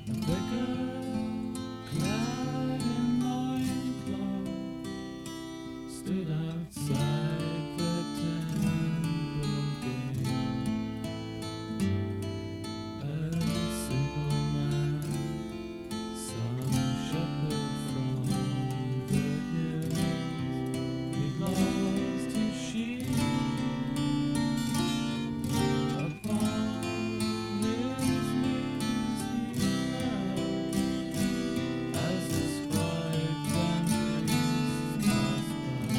Stood outside the temple gate, a simple man, some shepherd from the hills. He lost his sheep upon his knees. He fell as the scribes and priests passed by.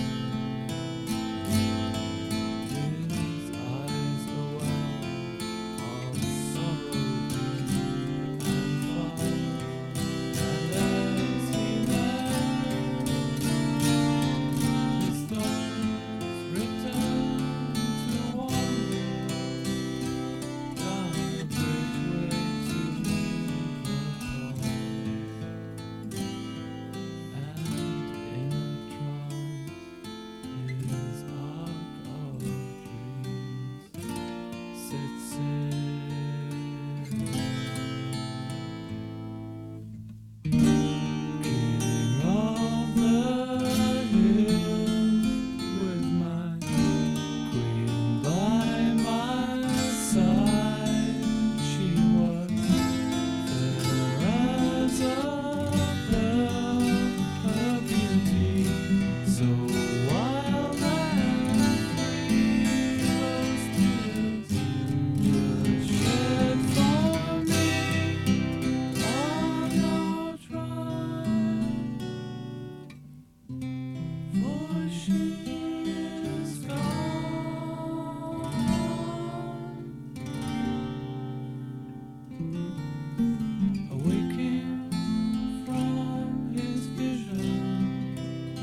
Awaking from his vision,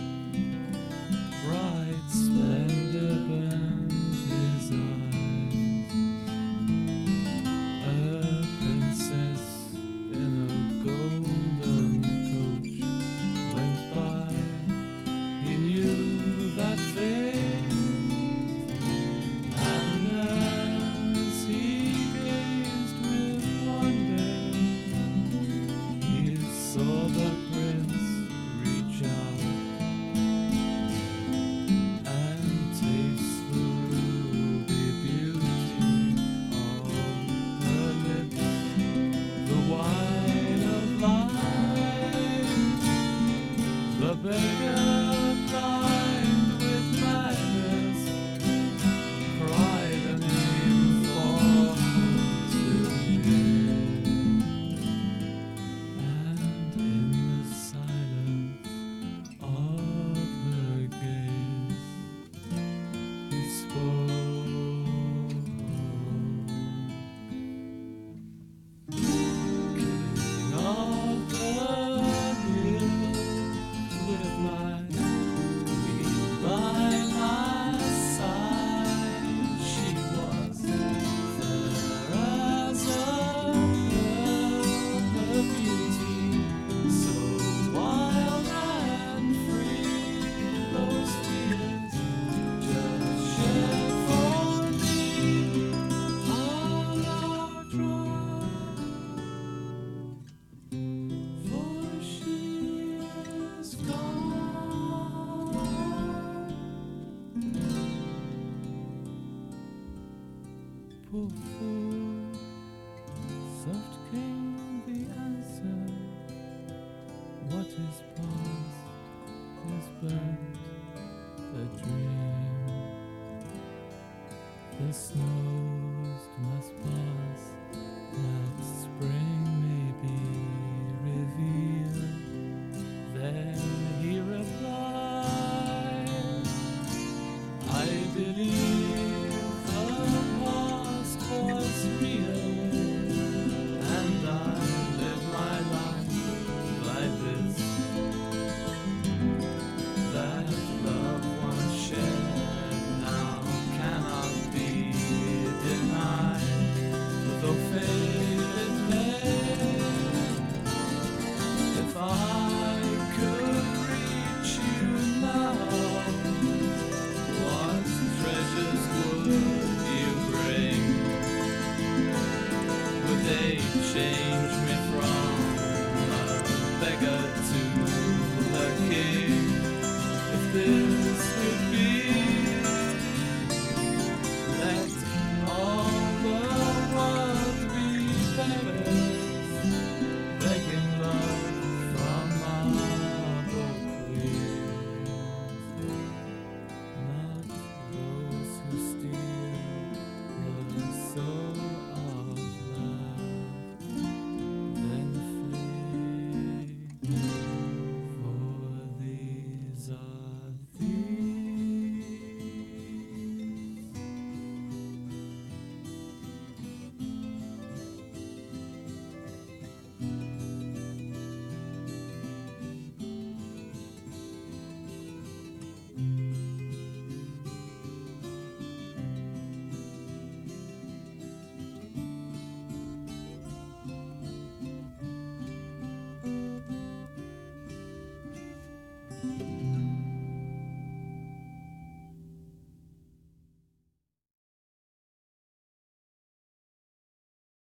bright splendor burned his eyes. A princess in a golden coach went by. He knew that face, and as he gazed with wonder, he saw the prince reach out and taste the ruby beauty of her lips, the wine of life. The beggar, blind with madness, cried a name for to hear. And in the silence of her gaze, he spoke. King of the hills, with my queen by my side, she was fair as a pearl, her beauty so wild and free. Those tears just shed for me all are dry, for she is gone. Poof.